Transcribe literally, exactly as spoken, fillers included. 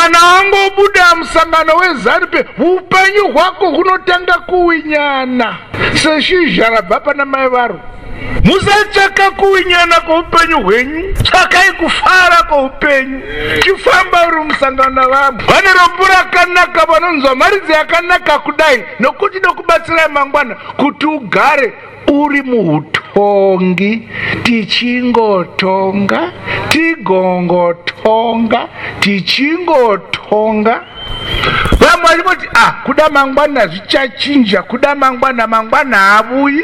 kana wangobuda musangano weZANU-P F upenyu hwako hunotanga kuwinyana seshizha rabva pana mai varo. Musachaka kuwinyana kweupenyu hwenyu, tsakai kufara kweupenyu. Chifamba uri musangano vamwe vane rombo rakanaka, vanonzwa maridzi yakanaka kudai, nokuti nokubatsira mangwana kuti ugare uri muhutongi, tichingotonga tigongotonga tichingotonga. Vamwe vachiti ah kuda mangwana zvichachinja, kuda mangwana mangwana havuyi.